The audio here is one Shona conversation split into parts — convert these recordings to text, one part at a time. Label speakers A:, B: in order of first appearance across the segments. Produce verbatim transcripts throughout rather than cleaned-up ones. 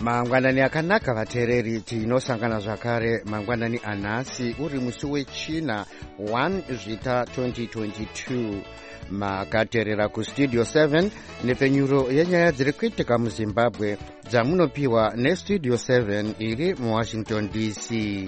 A: mangwanani akanaka vateereri, tinosangana zvakare mangwanani anhasi uri musi wechina first zvita twenty twenty-two. Makateerera kustudio seven nepfenyuro yenyaya dziri kuitika muzimbabwe dzamunopiwa nestudio seven iri muwashington D C.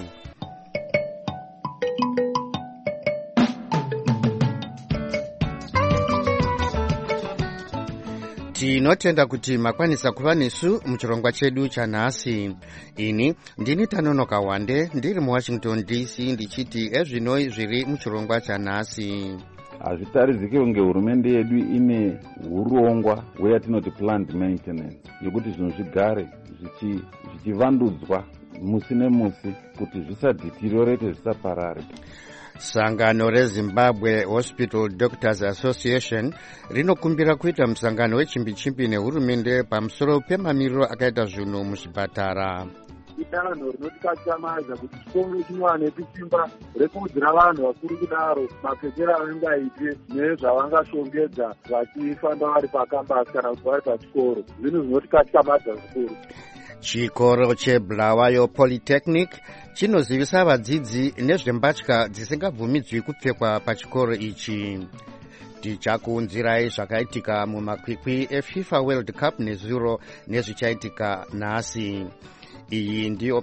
A: Tinotenda kuti makwanisa kuva nesu muchirongwa chedu chanhasi. Ini ndini Tanonoka Wande ndiri muwashington D C ndichiti ezvinoi zviri muchirongwa chanhasi.
B: Hazvitaridzike kunge hurumende yedu ine urongwa hweyatinoti planned maintenance yekuti zvinhu zvigare zvichivandudzwa musi nemusi kuti zvisadeteriorate, zvisaparare.
A: Sangano reZimbabwe Hospital Doctors Association rinokumbira kuita musangano wechimbi-chimbi nehurumende pamusoro pemamiriro akaita zvinhu muzvipatara.
C: Itanho rinotikatamaza kuti chikongo chinowane simba rekuudzira vanhu vakuru kudaro mapfekero avangaite nezvavangashongedza vachifamba vari pakambasi kana kuti vari pachikoro. Zvinhu zvinotikatamaza zvikuru.
A: Chikoro cheBulawayo Polytechnic chinozivisa vadzidzi nezvembatya dzisingabvumidzwi kupfekwa pachikoro ichi. Tichakuunzirai zvakaitika mumakwikwi eFIFA World Cup nezuro nezvichaitika nhasi. Iyi ndiyo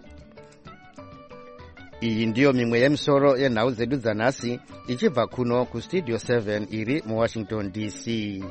A: iyi ndiyo mimwe yemisoro yenhau dzedu dzanhasi ichibva kuno kustudio seven iri muwashington D C.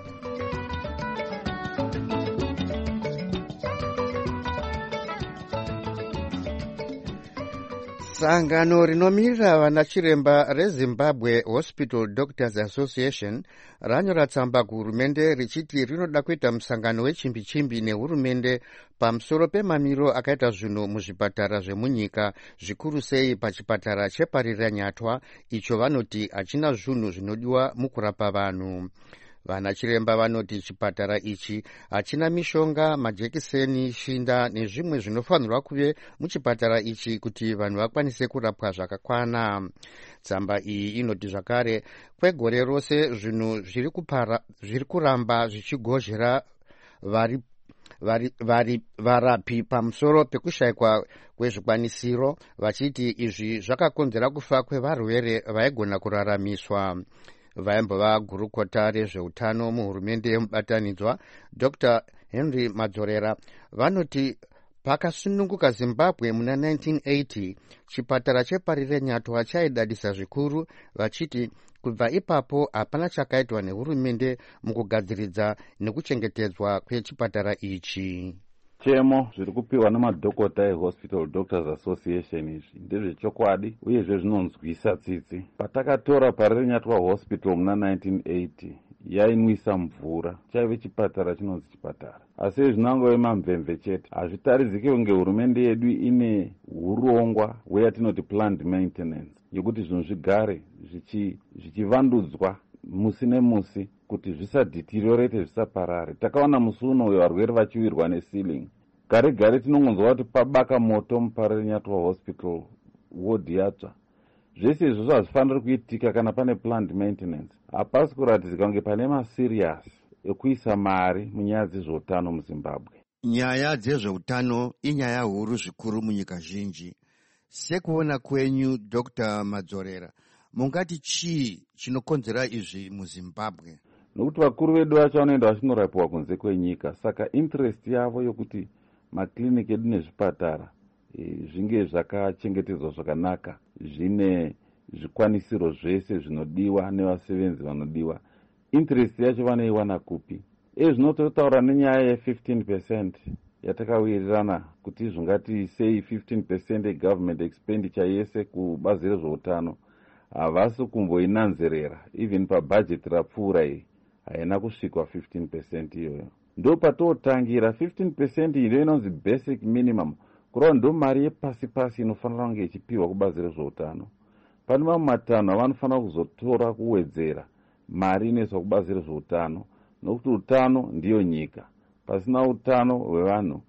A: Sangano rinomirira vanachiremba reZimbabwe Hospital Doctors Association ranyora tsamba kuhurumende richiti rinoda kuita musangano wechimbi-chimbi nehurumende pamusoro pemamiriro akaita zvinhu muzvipatara zvemunyika, zvikuru sei pachipatara cheParirenyatwa icho vanoti hachina zvinhu zvinodiwa mukurapa vanhu. Vanachiremba vanoti chipatara ichi hachina mishonga, majekiseni, shinda nezvimwe zvinofanirwa kuve muchipatara ichi kuti vanhu vakwanise kurapwa zvakakwana. Tsamba iyi inoti zvakare kwegore rose zvinhu zviri kupara zviri kuramba zvichigozhera vari vari vari varapi pamusoro pekushayikwa kwezvikwanisiro, vachiti izvi zvakakonzera kufa kwevarwere vaigona kuraramiswa. Vaimbova gurukota rezveutano muhurumende yemubatanidzwa Doctor Henry Madzorera vanoti pakasununguka Zimbabwe muna nineteen eighty chipatara cheParirenyatwa chaidadisa zvikuru, vachiti kubva ipapo hapana chakaitwa nehurumende mukugadziridza nekuchengetedzwa kwechipatara ichi.
B: Chemo zviri kupiwa namadhokota eHospital Doctors Association izvi ndezvechokwadi uyezve zvinonzwisa tsitsi. Patakatora Parirenyatwa Hospital muna nineteen eighty yainwisa mvura, chaive chipatara chinonzi chipatara. Asi zvinangove mamvemve chete. Hazvitaridzike kunge hurumende yedu ine urongwa hweyatinoti planned maintenance yekuti zvinhu zvigare zvichivandudzwa musi nemusi kuti zvisadeteriorate, zvisaparare. Takaona musi uno varwere vachiwirwa neceiling. Gare gare tinongonzwa kuti pabaka moto muParirenyatwa Hospital ward yatsva. Zvese izvozvo hazvifaniri kuitika kana pane planned maintenance. Hapasi kuratidzika kunge pane maserious ekuisa mari munyaya dzezveutano muZimbabwe.
A: Nyaya dzezveutano inyaya huru zvikuru munyika zhinji. Sekuona kwenyu Doctor Madzorera, mungati chii chinokonzera izvi muZimbabwe?
B: Nokuti vakuru vedu vacho vanoenda vachinorapiwa kunze kwenyika, saka interest yavo yokuti makliniki edu nezvipatara e, zvinge zvakachengetedzwa zvakanaka, zvine zvikwanisiro zvese zvinodiwa nevasevenzi vanodiwa. Interest yacho vanoiwana kupi? E zvinototaura nenyaya ye fifteen percent yatakawirirana kuti zvingati sei fifteen percent yegovernment expenditure yese kubazi rezveutano havasi kumboinanzerera. Even pabudget rapfuura iyi haina kusvikwa fifteen percent iyoyo. Ndo patotangira fifteen percent ndiyo inonzi basic minimum, kurava ndo mari yepasi pasi inofanira kunge ichipiwa kubazi rezveutano. Pane mamwe matanho avanofanira kuzotora kuwedzera mari inoiswa kubazi rezveutano, nokuti utano ndiyo nyika. Pasina utano hwevanhu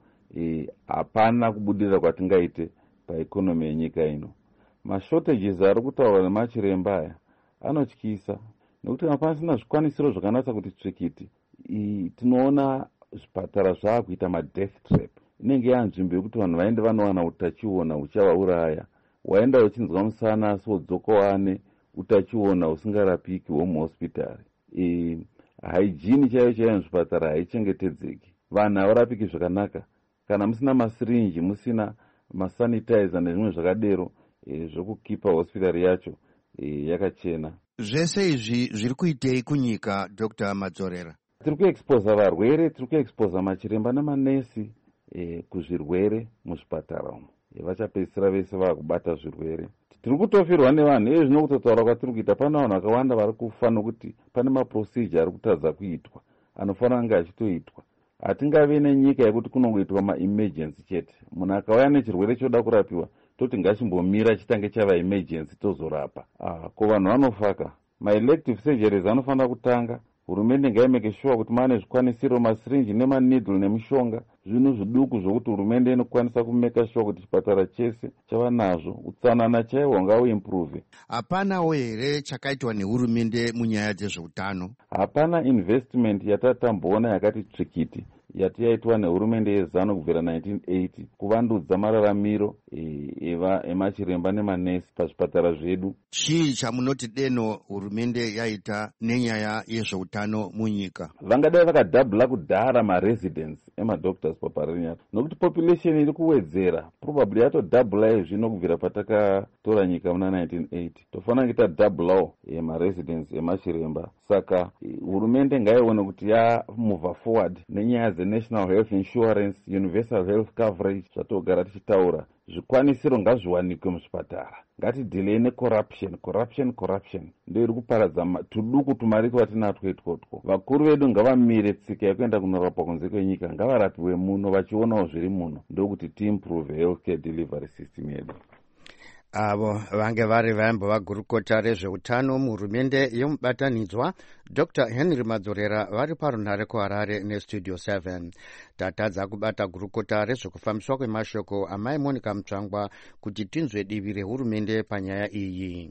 B: hapana e, kubudirira kwatingaite paekonomi yenyika ino. Mashortages ari kutaura nemachiremba aya anotyisa, nekuti hapasina zvikwanisiro zvakanatsa kuti tsvikiti. Tinoona zvipatara zvaakuita madeath trap. inenge yanzvimbo yekuti vanhu vaende vanowana utachiona huchavauraya. Waenda uchinzwa musana asi wodzoka wane utachiona usingarapiki womuhospitari. E, hygiene chaiyo chaiyo muzvipatara haichengetedzeki, vanhu havarapiki zvakanaka. Kana musina masirinji, musina masanitizer nezvimwe zvakadero e, zvokukipa hospitari yacho e, yakachena.
A: Zvese izvi zviri kuitei kunyika, Doctor Madzorera?
B: Tiri kuexposa varwere, tiri kuexposa machiremba namanesi e, kuzvirwere muzvipatara umo. E, vachapedzisira vese vakubata zvirwere. Tiri kutofirwa nevanhu, izvi zvino kutotaura kwatiri kuita. Pana vanhu vakawanda vari kufa nokuti pane maprocedure ari kutadza kuitwa anofanira kunge achitoitwa. Hatingave nenyika yekuti kunongoitwa ma-emergency chete. Munhu akauya nechirwere choda kurapiwa toti ngachimbomira chitange chava emergency tozorapa. Ah, ko vanhu vanofaka. Ma-elective surgeries anofanira kutanga. Hurumende ngaimeke sure kuti maane zvikwanisiro, masirinji nemanidle nemishonga, zvinhu zviduku zvokuti hurumende inokwanisa kumeka sure kuti chipatara chese chava nazvo. Utsanana chaiwo ngauimprove.
A: Hapanawo here chakaitwa nehurumende munyaya dzezveutano? Hapana
B: investment yatatamboona yakati tsvikiti yati yaitwa nehurumende yezano kubvira nineteen eighty kuvandudza mararamiro emachiremba nemanesi pazvipatara zvedu.
A: Chii chamunoti deno hurumende yaita nenyaya yezveutano munyika?
B: Vangadai vakadhabhula kudhara maresidence emadoctors paparenya, nokuti population iri kuwedzera, probably yatodhabhula izvino kubvira patakatora nyika muna nineteen eighty. Tofanira kuita dhabhulawo emaresidence emachiremba. Saka hurumende ngaione kuti yamova forward nenyaya national health insurance, universal health coverage, zvatogara tichitaura. Zvikwanisiro ngazviwanikwe muzvipatara. Ngatidhilei necorruption, corruption, corruption. Ndio iri kuparadza tuduku tumari twatinatwo itwotwo. Vakuru vedu ngavamire tsika yekuenda kunorapwa kunze kwenyika, ngavarapiwe muno vachionawo zviri muno, ndokuti tiimprove healthcare delivery system yedu.
A: Avo vange vari vaimbo vagurukota rezveutano muhurumende yemubatanidzwa Doctor Henry Madzorera vari parunhare kuHarare nestudio seven. Tatadza kubata gurukota rezvekufambiswa kwemashoko amai Monica Mutsvangwa kuti tinzwe divi rehurumende panyaya iyi.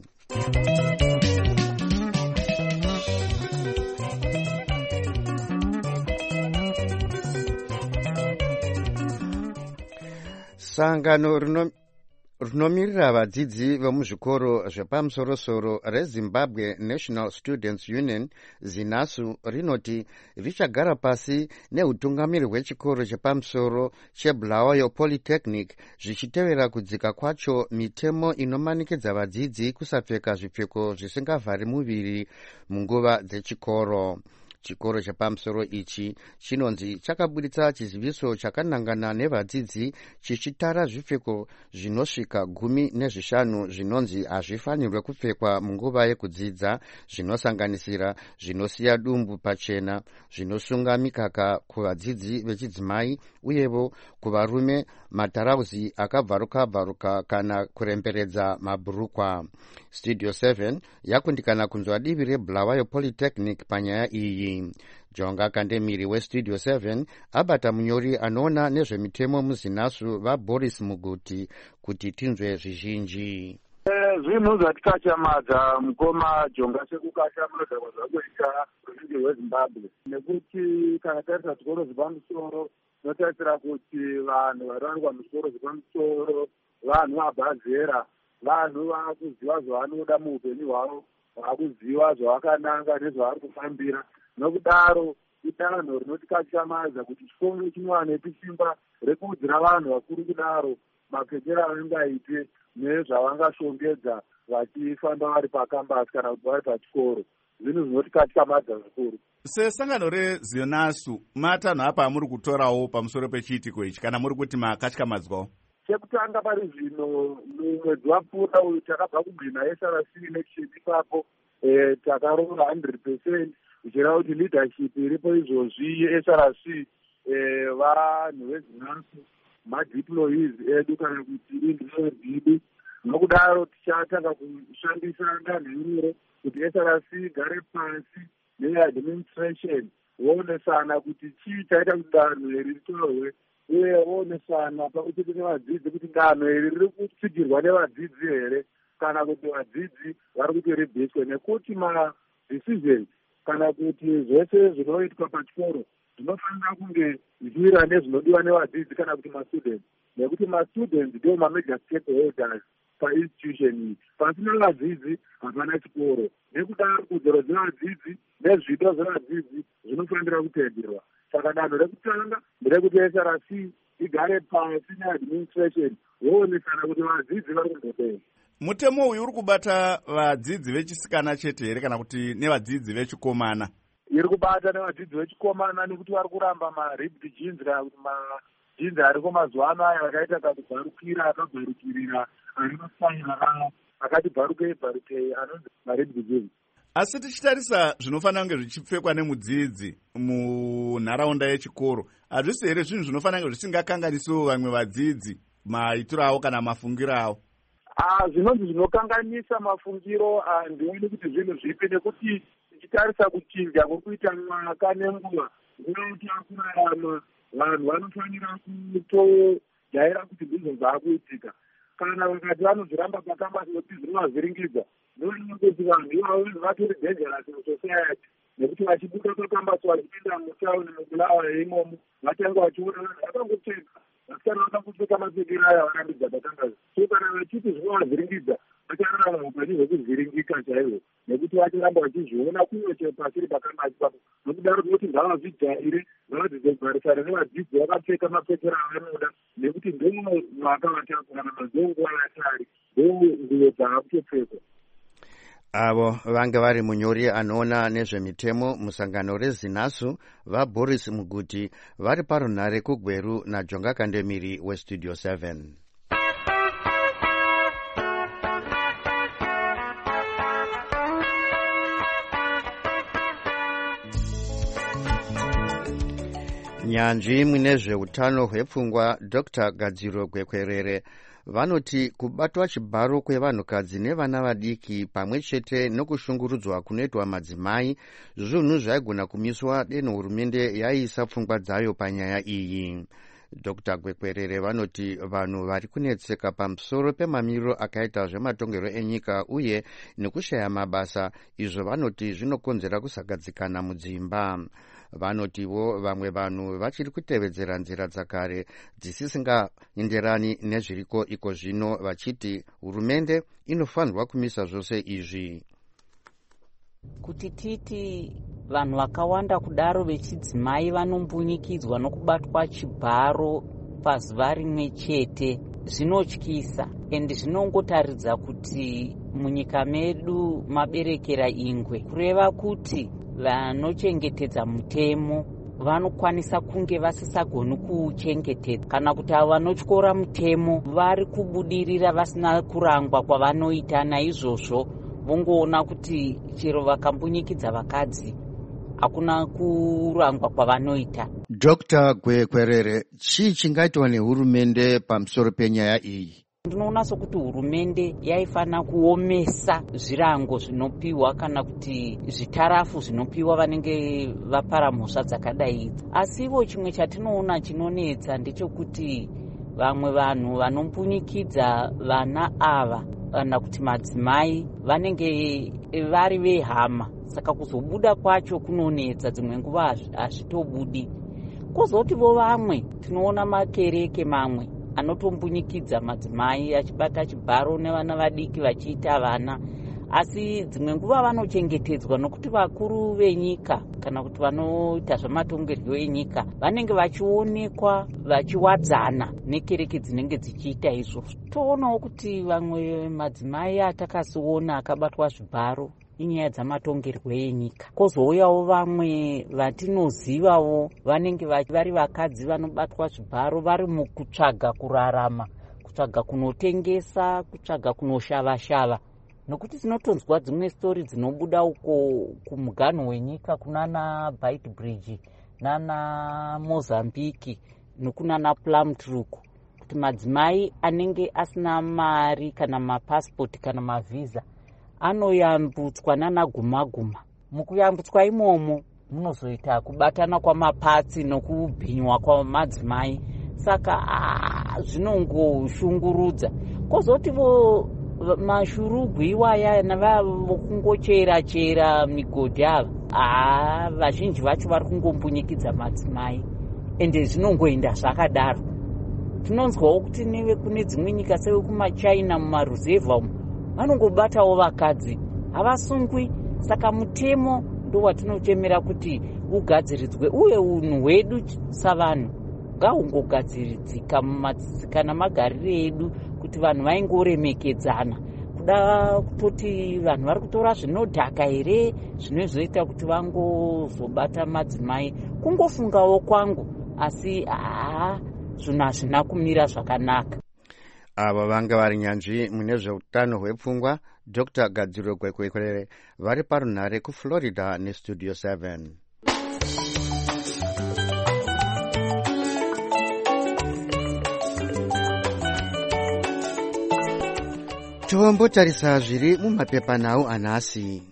A: Sangano rino rinomirira vadzidzi vemuzvikoro zvepamusoro-soro reZimbabwe National Students Union ZINASU rinoti richagara pasi neutungamiri hwechikoro chepamusoro cheBulawayo Polytechnic zvichitevera kudzika kwacho mitemo inomanikidza vadzidzi kusapfeka zvipfeko zvisingavhari muviri munguva dzechikoro. Chikoro chepamusoro ichi chinonzi chakabuditsa chiziviso chakanangana nevadzidzi chichitara zvipfeko zvinosvika gumi nezvishanu zvinonzi hazvifanirwe kupfekwa munguva yekudzidza, zvinosanganisira zvinosiya dumbu pachena, zvinosunga mikaka kuvadzidzi vechidzimai, uyevo kuvarume matarauzi akabvaruka-bvaruka kana kuremberedza mabhurukwa. Studio seven yakundikana kunzwa divi reBulawayo Polytechnic panyaya iyi. Jonga Kandemiri weStudio seven abata munyori anoona nezvemitemo muZINASU vaBoris Muguti kuti tinzwe zvizhinji.
C: Zvinhu zvatikachamadza mukoma Jonga sekukashamudza kwazvakuita ruzhinji rweZimbabwe, nekuti kana tarisa zvikoro zvepamusoro tinotarisira kuti vanhu vanowanikwa muzvikoro zvepamusoro vanhu vabva vanhu vakuziva zvavanoda muupenyu hwavo, vakuziva zvavakananga nezvavari kufambira. Nokudaro idanho rinotikashamadza kuti chikoro chinowane simba rekuudzira vanhu vakuru kudaro mapfekero avangaite nezvavangashongedza vachifamba vari pakambasi kana kuti vari pachikoro. Zvinhu zvinotikashamadza zvikuru.
D: Sesangano reZINASU matanho apa muri kutorawo pamusoro pechiitiko ichi kana muri kuti makatyamadzawo?
C: Chekutanga pari zvino mumwedzi wapfuura uyu takabva kubhina S R C election ipapo takaronga one hundred percent ichireva kuti leadership iripo izvozvi S R C vanhu veZINASU madeployees edu kana kuti individu. Nokudaro tichatanga kushandisa ndanho iroro kuti S R C igare pasi neadministration voonesana kuti chii chaita kuti danho iri ritorwe, uye voonesana pakuchete nevadzidzi kuti danho iri riri kutsigirwa nevadzidzi here kana kuti vadzidzi vari kuti ribviswe, nekuti madecisions kana kuti zvese zvinoitwa pachikoro zvinofanira kunge zvichiwira nezvinodiwa nevadzidzi kana kuti mastudents, nekuti mastudents ndio mamajor stakeholders painstitution iyi. Pasina vadzidzi hapana chikoro, nekudaro kodzero dzevadzidzi nezvido zvevadzidzi zvinofanira kutenderwa. Saka danho rekutanga nderekuti S R C igare pasi neadministration woonesana kuti vadzidzi vari kumbodei.
D: Mutemo uyu uri kubata vadzidzi vechisikana chete here kana kuti nevadzidzi vechikomana?
C: Iri kubata nevadzidzi vechikomana nekuti vari kuramba maripped jeans kana kuti majinzi ariko mazuva ano aya akaita kakubharukira akabharukirira ari masaira akati bharukei bharukei anonzi maripped jeans.
D: Asi tichitarisa zvinofanira kunge zvichipfekwa nemudzidzi munharaunda yechikoro, hazvisi here zvinhu zvinofanira kunge zvisingakanganisiwo vamwe vadzidzi maitiro avo kana mafungiro avo?
C: Ah, zvinonzi zvinokanganisa mafungiro handioni kuti zvinhu zvipi, nekuti tichitarisa kuchinja kwekuita mwaka nenguva nguva kuti akurarama vanhu vanofanira kutojaira kuti ndizvo zvaakuitika. Kana vakati vanozviramba pakamba kuti zvinovazviringidza, ndinoona kuti vanhu ivavo vatori dangerous musociety, nekuti vachibuda pakambasi vachienda mutauni mukulawa imomo vatanga vachiona vanhu vakangopfeka vasikana vakangopfeka mapfekero aya varambidza pakambasi. So kana vachiti zvinovazviringidza vachararama upenyu hwekuzviringika chaihwo, nekuti vachiramba vachizviona kuyoche pasiri pakambasi papo. Nokudaro tinoti ngavazvijaire, ngavadzidze kugarisana nevadzidzi vakapfeka mapfekero avanoda, nekuti ndo mwaka vatakurarama, ndo nguva yatari, ndo nguvo dzaakutopfekwa.
A: Avo vange vari munyori anoona nezvemitemo musangano rezinasu vaBoris Muguti vari parunhare kuGweru naJonga Kandemiri weStudio seven. Nyanzvi munezveutano hwepfungwa Doctor Gadziro Gwekwerere vanoti kubatwa chibharo kwevanhukadzi nevana vadiki pamwe chete nokushungurudzwa kunoitwa madzimai zvinhu zvaigona kumiswa deno hurumende yaiisa pfungwa dzayo panyaya iyi. Doctor Gwekwerere vanoti vanhu vari kunetseka pamusoro pemamiriro akaita zvematongerwo enyika uye nekushaya mabasa, izvo vanoti zvinokonzera kusagadzikana mudzimba. Vanotivo vamwe vanhu vachiri kutevedzera nzira dzakare dzisisingaenderani nezviriko iko zvino, vachiti hurumende inofanirwa kumisa zvose izvi.
E: Kuti titi vanhu vakawanda kudaro vechidzimai vanombunyikidzwa nokubatwa chibharo pazuva rimwe chete zvinotyisa, endi zvinongotaridza kuti munyika medu maberekera ingwe, kureva kuti vanochengetedza mutemo vanokwanisa kunge vasisagoni kuchengetedza, kana kuti avo vanotyora mutemo vari kubudirira vasina kurangwa kwavanoita. Naizvozvo vongoona kuti chero vakambunyikidza vakadzi hakuna kurangwa kwavanoita.
A: Doctor Gwekwerere, chii chingaitwa nehurumende pamusoro penyaya iyi?
E: Ndinoona sokuti hurumende yaifana kuomesa zvirango zvinopiwa kana kuti zvitarafu zvinopiwa vanenge vapara mhosva dzakadai idzi. Asiwo chimwe chatinoona chinonetsa ndechekuti vamwe vanhu vanombunyikidza vana ava kana kuti madzimai vanenge vari vehama, saka kuzobuda kwacho kunonetsa, dzimwe nguva hazvitobudi. Kozotivo vamwe tinoona makereke mamwe anotombunyikidza madzimai achibata chibharo nevana vadiki vachiita vana, asi dzimwe nguva vanochengetedzwa nokuti vakuru venyika kana kuti vanoita zvematongerwo enyika vanenge vachionekwa vachiwadzana nekereke dzinenge dzichiita izvozvo. Toonawo kuti vamwe madzimai atakasiona akabatwa zvibharo inyaya dzamatongerwo enyika. Kozouyawo vamwe vatinozivawo vanenge vari vakadzi vanobatwa zvibharo vari mukutsvaga kurarama, kutsvaga kunotengesa, kutsvaga kunoshava-shava. Nokuti tinotonzwa dzimwe stori dzinobuda uko kumuganho wenyika kunana Beitbridge nana Mozambique nokunana Plumtruk, kuti madzimai anenge asina mari kana mapasipoti kana mavhiza anoyambutswa nana guma-guma. Mukuyambutswa imomo munozoita kubatana kwamapatsi nokubhinywa kwamadzimai, saka zvinongoshungurudza. Kozotivo mashurugwi iwaya navavo kungochera-chera migodhi ava haa vazhinji vacho vari kungombunyikidza madzimai ende zvinongoenda zvakadaro. Tinonzwawo kuti neve kune dzimwe nyika sevekumachina mumaruzevha umu vanongobatawo vakadzi havasungwi. Saka mutemo ndowatinochemera kuti ugadziridzwe, uye unhu hwedu savanhu ngahungogadziridzika mumatsika namagariro edu kuti vanhu vaingoremekedzana. Kuda kutoti vanhu vari kutora zvinodhaka here zvinozoita kuti vangozobata madzimai, kungofungawo kwangu, asi haa zvinhu hazvina kumira zvakanaka.
A: Ava vanga vari nyanzvi mune zveutano hwepfungwa Doctor Gadziro Kwekwekwere vari parunhare kuFlorida nestudio seven. Tombotarisa zviri mumapepanhau anhasi.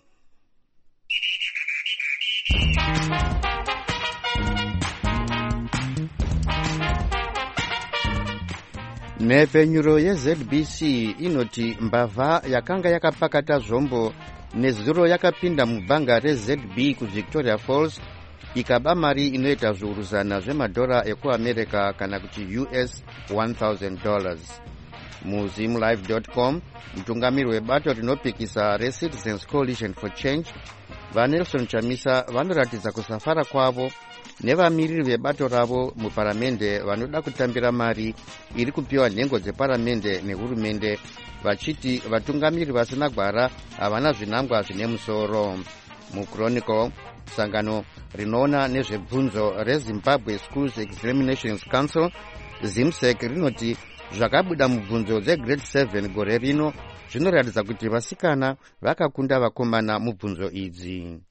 A: Mhepfenyuro yeZ B C inoti mbavha yakanga yakapakata zvombo nezuro yakapinda mubhanga reZ B kuVictoria Falls ikaba mari inoita zviuru zana zvemadhora ekuamerica kana kuti U S one thousand dollars. muzimlive dot com mutungamiri webato rinopikisa reCitizens Coalition for Change vaNelson Chamisa vanoratidza kusafara kwavo nevamiriri vebato ravo muparamende vanoda kutambira mari iri kupiwa nhengo dzeparamende nehurumende, vachiti vatungamiri vasina gwara havana zvinangwa zvine musoro. MuChronicle, sangano rinoona nezvebvunzo reZimbabwe Schools Examinations Council ZIMSEC rinoti zvakabuda mubvunzo dzegrade seven gore rino zvinoratidza kuti vasikana vakakunda vakomana mubvunzo idzi.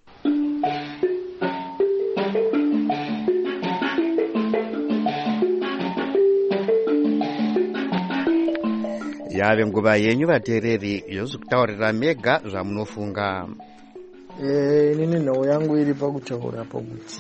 A: Yave nguva yenyu vateereri yozokutaurira mega zvamunofunga.
F: Eh, inini nhau yangu iri pakutaura pakuti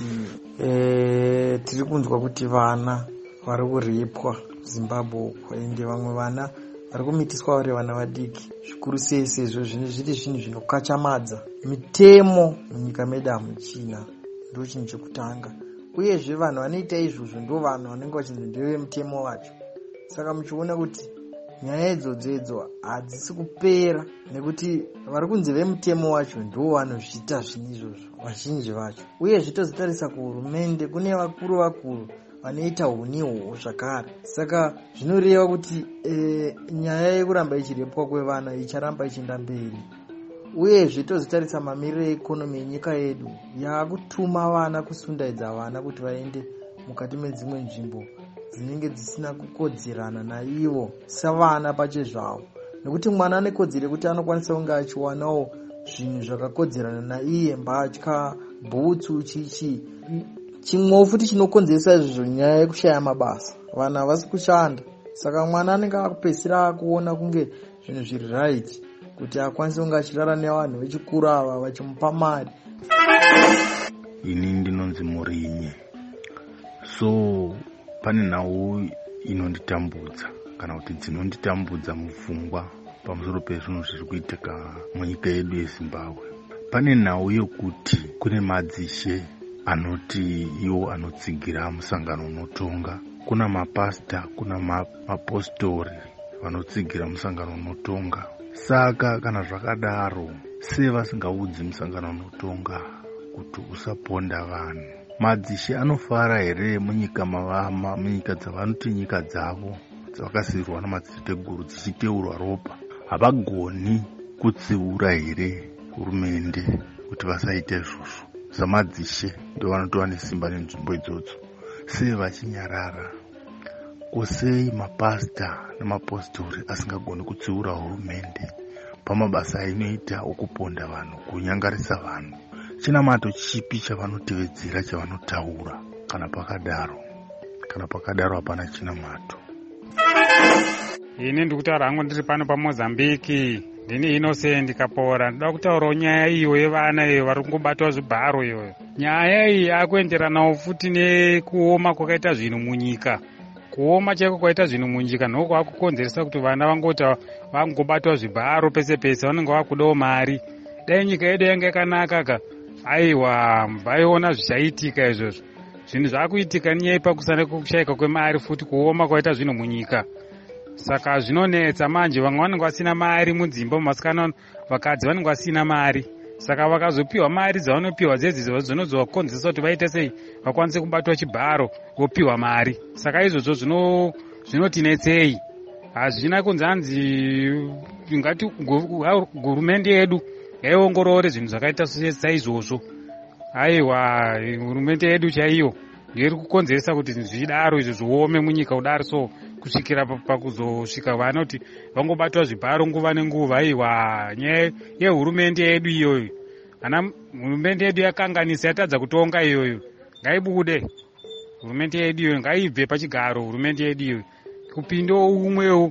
F: eh, tiri kunzwa kuti vana vari kuripwa Zimbabwe ende vamwe vana vari kumitiswa vari vana vadiki. Zvikuru sei sezvo zvine zviri zvinhu zvinokachamadza mitemo munyika medu hamuchina, ndo chinhu chekutanga. Uyezve vanhu vanoita izvozvo ndo vanhu vanenge vachinzi ndeve mutemo wacho. Saka muchiona kuti nyaya idzodzo idzo hadzisi kupera, nekuti vari kunzi vemutemo wacho ndo vanozviita zvinhu izvozvo vazhinji vacho. Uye zvitozotarisa kuhurumende kune vakuru vakuru vanoita huniho zvakare. Saka zvinoreva kuti e, nyaya yekuramba ichirepwa kwevana icharamba ichienda mberi. Uye zvitozotarisa mamiriro ekonomi yenyika yedu yakutuma vana kusundaidza vana kuti vaende mukati medzimwe nzvimbo dzinenge dzisina kukodzerana naivo savana pache zvavo, nekuti mwana ane kodzero kuti anokwanisa kunge achiwanawo zvinhu zvakakodzerana naiye, mbatya, bhutsu, chichi. Chimwe futi chinokonzeresa izvozvo nyaya yekushaya mabasa, vana havasi kushanda. Saka mwana anenge akupedzisira akuona kunge zvinhu zviri right kuti akwanise kunge achirara nevanhu vechikuru ava vachimupa mari.
G: Ini ndinonzi Murinye. So pane nhau inonditambudza kana kuti dzinonditambudza mupfungwa pamusoro pezvinhu zviri kuitika munyika yedu yeZimbabwe. Pane nhau yokuti kune madzishe anoti iwo anotsigira musangano unotonga, kuna mapasta, kuna mapostori vanotsigira musangano unotonga. Saka kana zvakadaro, sei vasingaudzi musangano unotonga kuti usaponda vanhu? Madzishe anofara here munyika mavama, munyika dzavanoti nyika dzavo dzavakasiyirwa namadzitateguru dzichiteurwa ropa? Havagoni kutsiura here hurumende kuti vasaite izvozvo? Zamadzishe ndo vanotova nesimba nenzvimbo idzodzo. Sei vachinyarara? Kusei mapasta namapostori asingagoni kutsiura hurumende pamabasa ainoita okuponda vanhu, kunyangarisa vanhu? Chinamato chipi chavanotevedzera chavanotaura? Kana pakadaro kana pakadaro hapana chinamato.
H: Ini ndikutaura hangu ndiri pano paMozambique. Ndini Innocent Kapora. Ndoda kutaurawo nyaya iyo yevana iyo vari kungobatwa zvibharo iyoyo. Nyaya iyi yakuenderanawo futi nekuoma kwakaita zvinhu munyika. Kuoma chaiko kwaita zvinhu munyika ndiko kwakukonzeresa kuti vana vangota vangobatwa zvibharo pese pese, vanenge vakudawo mari. Dai nyika yedu yanga yakanaka ka aiwa mbaiona zvichaitika izvozvo. Zvinhu zvaakuitika nyaya pakusana kushaika kwemari futi kuoma kwaita zvino munyika. Saka zvinonetsa manje, vamwe vanenge vasina mari mudzimba, masikana vakadzi vanenge vasina mari. Saka vakazopiwa mari dzavanopiwa dzedzidzo dzinozovakonzesa kuti vaite sei vakwanise kubatwa chibharo vopiwa mari. Saka izvozvo zvino zvinotinetsei. Hazvina kunzi hanzi ngati hurumende yedu yaiongorore zvinhu zvakaita saizvozvo. Aiwa, hurumende yedu chaiyo iri kukonzeresa kuti zvidaro izvo zviome munyika kudaro, so kusvikira pakuzosvika vanoti vangobatwa zvibharo nguva nenguva. Aiwa, nyaya yehurumende yedu iyoyo, ana hurumende yedu yakanganisa, yatadza kutonga iyoyo. Ngaibude hurumende yedu iyoyo, ngaibve pachigaro hurumende yedu iyoyo, kupindo umwewo.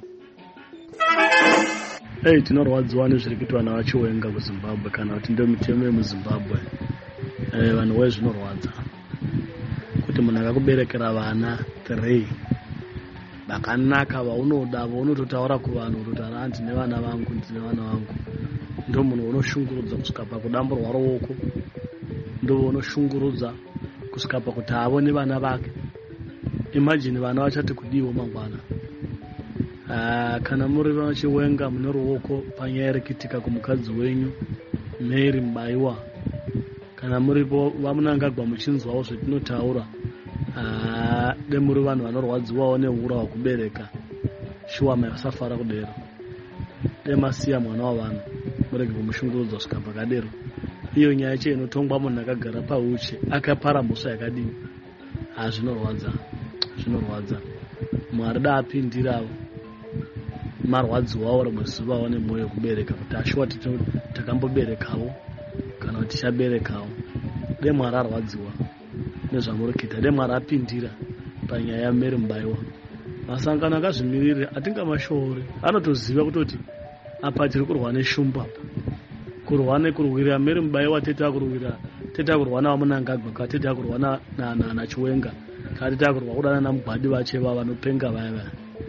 I: Hey, tinorwadziwa nezviri kuitwa navachiwenga kuZimbabwe kana kuti ndio mitemo yemuZimbabwe. Eh, vanhu wezvinorwadza kuti munhu akakuberekera vana three vakanaka vaunoda vaunototaura kuvanhu kuti ana ndine vana vangu ndine vana vangu, ndio munhu unoshungurudza kusvika pakudamburwa ruoko, ndio unoshungurudza kusvika pakuti avone vana vake. Imagine vana vachati kudiwo mangwana. Uh, kana muri vachiwenga mune ruoko panyaya irikitika kumukadzi wenyu Mary Mbaiwa, kana muripo vamunangagwa muchinzwawo zvetinotaura, uh, de muri vanhu vanorwadziwawo neura hwakubereka, shuwa masafara kudero, de masiya mwana wavanhu murege kumushungurudza kusvika pakadero. Iyo nyaya che inotongwa munhu akagara pauche akapara mhosva yakadini. Ah, zvinorwadza, zvinorwadza. Mwari da apindirawo marwadziwawo rimwe zuva wane mwoyo kubereka kuti ashuwa takamboberekawo kana kuti tichaberekawo. De Mwari arwadziwa nezvamurikuita, de Mwari apindira panyaya yaMary Mbaiwa. Masangano akazvimirira atingamashoore anotoziva kutoti apa tiri kurwa neshumba, kurwa nekurwira Mary Mbaiwa, tete akurwira tete akurwa navamunangagwa, ka tete akurwa na na na, na Chiwenga, ka tete akurwa kudana namugwadi vacheva vanopenga vaya vaya.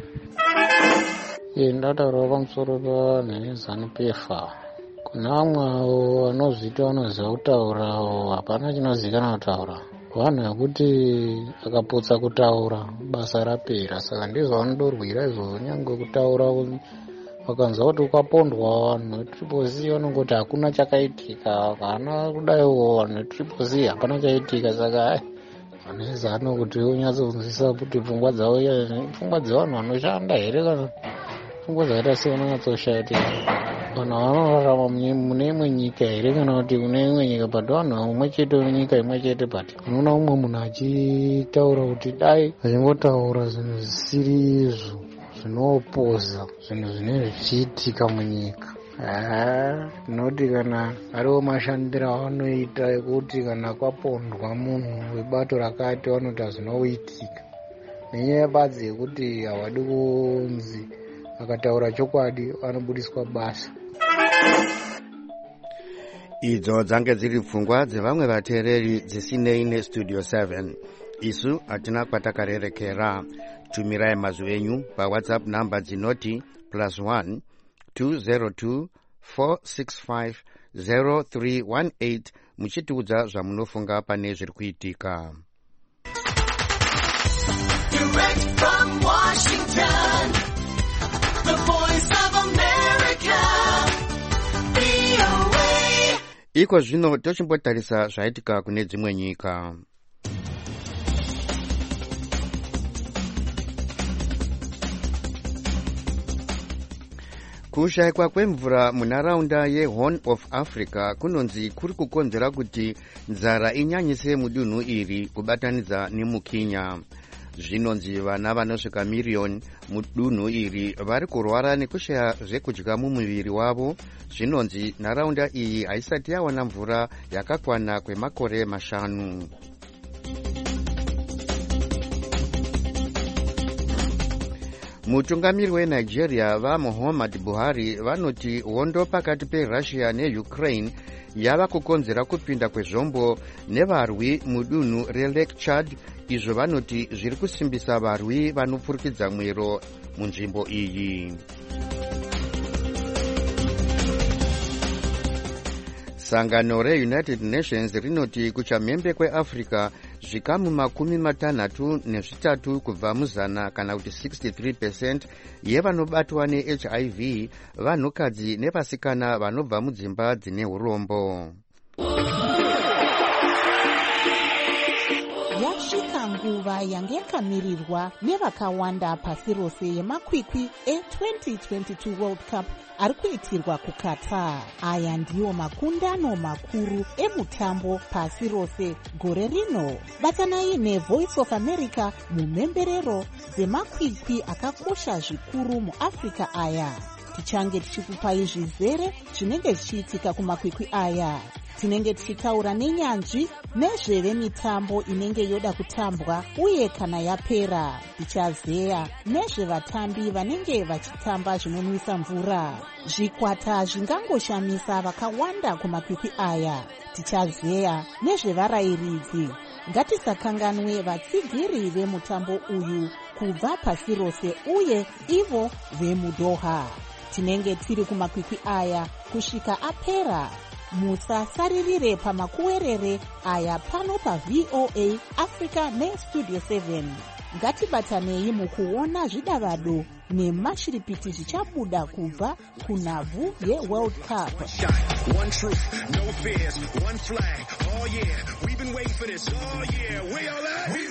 J: Ye ndataura pamusoro panhani zanupefa. Kuna vamwe vanozviita vanoziva kutaurawo, hapana chinozikanwa kutaura. Vanhu vekuti akapotsa kutaura basa rapera, saka ndizvo vanodorwira izvozvo. Nyangwe kutaura vakanzwa kuti ukapondwa vanhu vetriple C vanongoti hakuna chakaitika, kana kudaiwo vanhu vetriple C hapana chaitika. Saka vanezano kuti unyatsonzwisa kuti pfungwa dzavo pfungwa dzevanhu vanoshanda here, kana pfungwa dzakaita sei vanonyatsoshata. Vanhu vanorarama mune imwe nyika here, kana kuti kune imwe nyika, but vanhu umwe chete munyika imwe chete. But unoona umwe munhu achitaura kuti dai achingotaura zvinhu zvisiri izvo zvinopoza zvinhu zvinenge zvichiitika munyika. Tinoti kana ariwo mashandiro avanoita ekuti kana kwapondwa munhu webato rakati vanoti hazvinoitika, nenyaya badzi yekuti havadi kunzi akataura chokwadi vanobudiswa basa.
A: Idzo dzange dziri pfungwa dzevamwe vateereri dzisinei nestudio seven. Isu hatina kwatakarerekera. Tumirai mazwi enyu paWhatsApp namba dzinoti plus one two zero two four six five zero three one eight muchitiudza zvamunofunga pane zviri kuitika. Direct from Washington, the voice of America, V O A. Iko zvino tochimbotarisa zvaitika kune dzimwe nyika. Kushayikwa kwemvura munharaunda yeHorn of Africa kunonzi kuri kukonzera kuti nzara inyanyise mudunhu iri kubatanidza nemuKenya. Zvinonzi vana vanosvika miriyoni mudunhu iri vari kurwara nekushaya zvekudya mumuviri wavo. Zvinonzi nharaunda iyi haisati yawana mvura yakakwana kwemakore mashanu. Mutungamiri weNigeria vaMuhammad Buhari vanoti hondo pakati peRussia neUkraine yava kukonzera kupinda kwezvombo nevarwi mudunhu reLake Chad, izvo vanoti zviri kusimbisa varwi vanopfurikidza mwero munzvimbo iyi. Sangano reUnited Nations rinoti kuchamhembe kweAfrica zvikamu makumi matanhatu nezvitatu kubva muzana kana kuti sixty-three percent yevanobatwa neH I V vanhukadzi nevasikana vanobva mudzimba dzine urombo.
K: Yasvika nguva yange yakamirirwa nevakawanda pasi rose yemakwikwi e-twenty twenty-two World Cup ari kuitirwa kuQatar. Aya ndiwo makundano makuru emutambo pasi rose gore rino. Batanai neVoice of America mumhemberero dzemakwikwi akakosha zvikuru muAfrica aya. Tichange tichikupai zvizere zvinenge zvichiitika kumakwikwi aya. Tinenge tichitaura nenyanzvi nezvevemitambo inenge yoda kutambwa uye kana yapera. Tichazeya nezvevatambi vanenge vachitamba zvinonwisa mvura. Zvikwata zvingangoshamisa vakawanda kumakwikwi aya. Tichazeya nezvevarairidzi. Ngatisakanganwe vatsigiri vemutambo uyu kubva pasi rose uye ivo vemuDoha. Tinenge tiri kumakwikwi aya kusvika apera. Musasaririre pamakuwerere aya pano pa V O A Africa neStudio seven. Ngatibatanei mukuona zvidavado nemashiripiti zvichabuda kubva kunhabvu yeWorld Cup. One truth, no fears, one flag. Oh yeah, we've been waiting for this. Oh yeah, we all at? We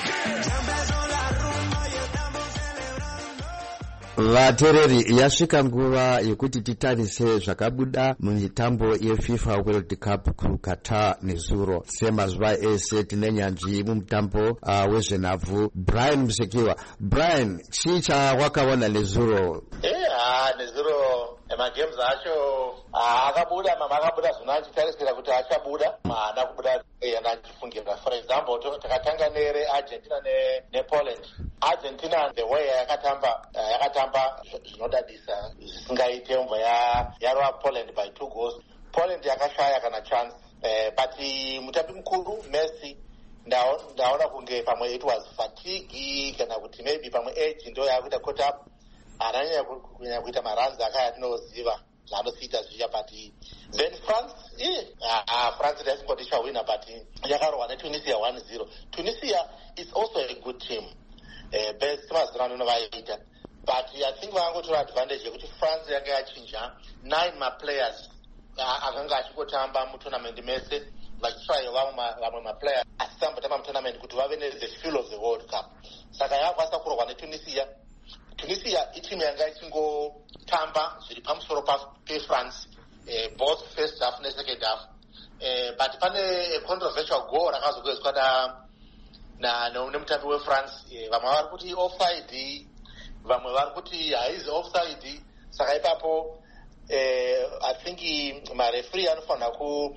A: Vatereri, yasvika nguva yekuti titarise zvakabuda mumitambo yeFIFA World Cup kuQatar nezuro. Semazuva ese tine nyanzvi mumutambo uh, wezvenhabvu. Brian Musekiwa. Brian, chii chawakaona nezuro?
L: Eh, ah, nezuro emagames acho akabuda, mama akabuda zvino achitarisira kuti achabuda, maana kubuda yana achifungira. For example, takatanga nere Argentina ne, ne Poland. Argentina the way yakatamba yakatamba zvinodadisa zvisingaite mva ya yarwa Poland by two goals. Poland yakashaya kana chance, uh, but mutambi mukuru Messi ndaona kunge pamwe it was fatigue kana kuti maybe pamwe age ndo yakuita caught up, ananya kunya kuita maranzi akaya tinoziva zvanosita zviya. But then France eh ah France desingoti chawina, but yakarwa neTunisia one zero. Tunisia is also a good team. Uh, best mazirano unovaita, but I think vangotora advantage yekuti France yange yachinja nine ma players akanga achingotamba mutournament mese vachitry vamwe ma players asitambotamba mutournament kuti vave ne the feel of the World Cup. Saka yakwanisa kurwa neTunisia. Tunisia itimu yanga ichingotamba zviri pamusoro peFrance, uh, both first half ne second half, uh, but pane a controversial goal rakazogoiswa na na nemutambi weFrance. Vamwe vari kuti offside, vamwe vari kuti haizi offside. Saka ipapo eh, I think mareferee anofanira ku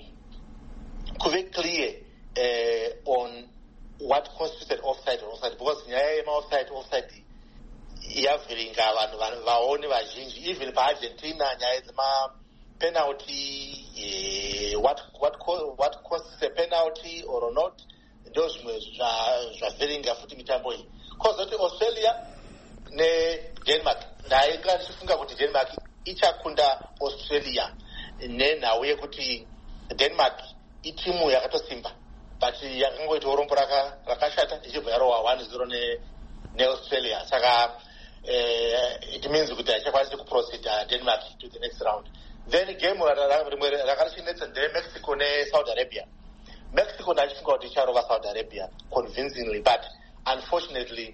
L: kuve clear eh, on what constituted offside or offside, because nyaya yema-offside offside yavhiringa vanhu vaone vazhinji. Even paArgentina nyaya dzema-penalty, eh, what, what, what constitutes a penalty or not, ndo zvimwe zvavhiringa futi mitambo iyi. Kozoti Australia neDenmark, ndainga ndichifunga kuti Denmark ichakunda Australia nenhau yekuti Denmark itimu yakatosimba, but yakangoita urombo rakashata ichibva yarohwa one zero neAustralia. Saka eh, it means kuti haichakwanisi kuproceed Denmark to the next round. Then game rimwe rakachinetsa ndeMexico neSaudi Arabia. Mexico ndachifunga kuti icharova Saudi Arabia convincingly, but unfortunately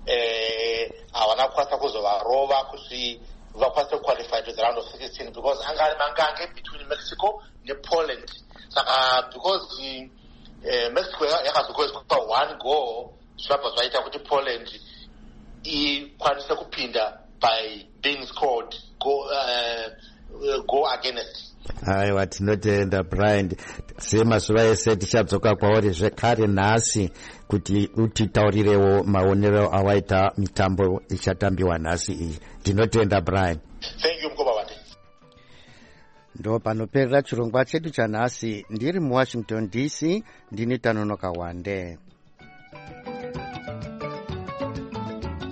L: havana uh, kukwanisa kuzovarova kuti vakwanise qualify to the round of sixteen, because anga ari mangange between Mexico nePoland. Saka because uh, Mexico yakazogoiswa one goal, zvabva zvaita kuti Poland ikwanise kupinda by being scored go, uh, go against.
A: Aiwa, tinotenda Brian. Semazuva ese tichadzoka kwauri zvekare nhasi kuti utitaurirewo maonero awaita mitambo ichatambiwa nhasi iyi. Tinotenda Brian.
L: Thank you mkoba wande.
A: Ndo panoperera chirongwa chedu chanhasi. Ndiri muWashington D C, ndini Tanonoka Wande.